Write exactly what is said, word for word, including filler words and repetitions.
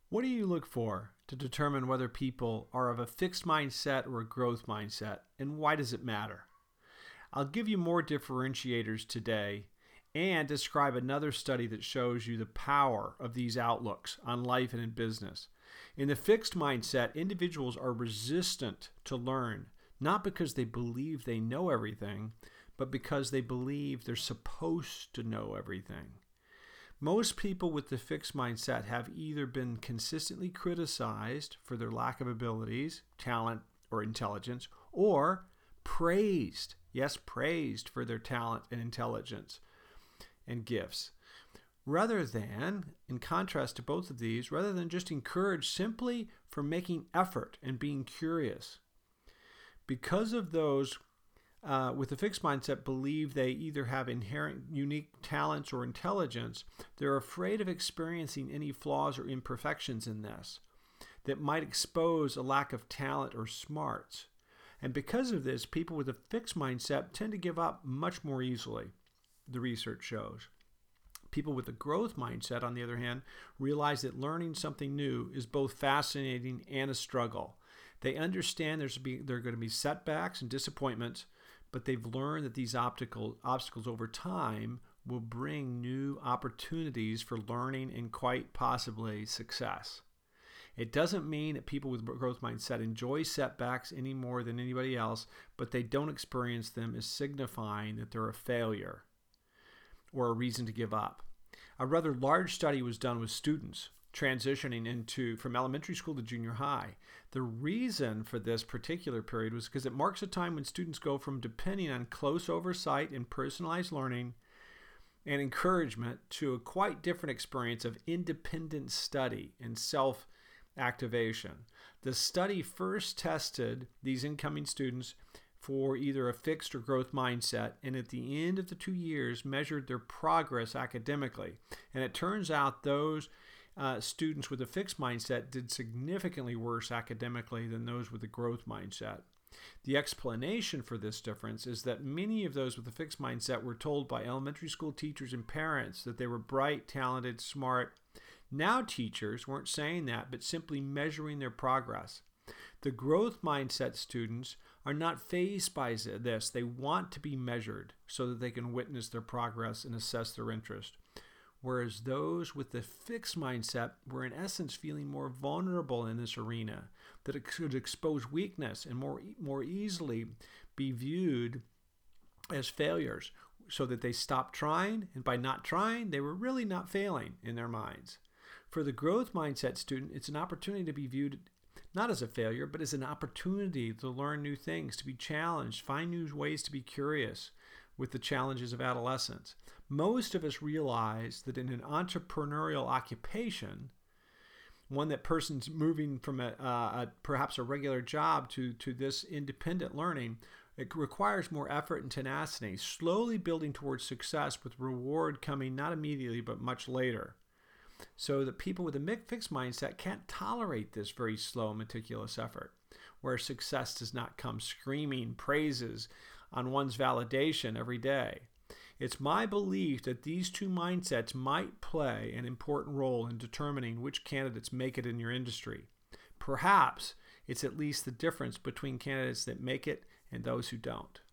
What do you look for to determine whether people are of a fixed mindset or a growth mindset, and why does it matter? I'll give you more differentiators today and describe another study that shows you the power of these outlooks on life and in business. In the fixed mindset, individuals are resistant to learn, not because they believe they know everything, but because they believe they're supposed to know everything. Most people with the fixed mindset have either been consistently criticized for their lack of abilities, talent, or intelligence, or praised, yes, praised for their talent and intelligence and gifts. Rather than, in contrast to both of these, rather than just encouraged simply for making effort and being curious. Because of those Uh, with a fixed mindset believe they either have inherent unique talents or intelligence, they're afraid of experiencing any flaws or imperfections in this that might expose a lack of talent or smarts. And because of this, people with a fixed mindset tend to give up much more easily, the research shows. People with a growth mindset, on the other hand, realize that learning something new is both fascinating and a struggle. They understand there's be, there are going to be setbacks and disappointments, but they've learned that these obstacle, obstacles over time will bring new opportunities for learning and quite possibly success. It doesn't mean that people with growth mindset enjoy setbacks any more than anybody else, but they don't experience them as signifying that they're a failure or a reason to give up. A rather large study was done with students transitioning into from elementary school to junior high. The reason for this particular period was because it marks a time when students go from depending on close oversight and personalized learning and encouragement to a quite different experience of independent study and self-activation. The study first tested these incoming students for either a fixed or growth mindset, and at the end of the two years measured their progress academically. And it turns out those Uh, students with a fixed mindset did significantly worse academically than those with a growth mindset. The explanation for this difference is that many of those with a fixed mindset were told by elementary school teachers and parents that they were bright, talented, smart. Now teachers weren't saying that, but simply measuring their progress. The growth mindset students are not fazed by this. They want to be measured so that they can witness their progress and assess their interest. Whereas those with the fixed mindset were in essence feeling more vulnerable in this arena, that it could expose weakness and more, more easily be viewed as failures, so that they stopped trying, and by not trying, they were really not failing in their minds. For the growth mindset student, it's an opportunity to be viewed not as a failure, but as an opportunity to learn new things, to be challenged, find new ways to be curious with the challenges of adolescence. Most of us realize that in an entrepreneurial occupation, one that person's moving from a, uh, a perhaps a regular job to, to this independent learning, it requires more effort and tenacity, slowly building towards success with reward coming not immediately but much later. So that people with a fixed mindset can't tolerate this very slow, meticulous effort, where success does not come screaming praises on one's validation every day. It's my belief that these two mindsets might play an important role in determining which candidates make it in your industry. Perhaps it's at least the difference between candidates that make it and those who don't.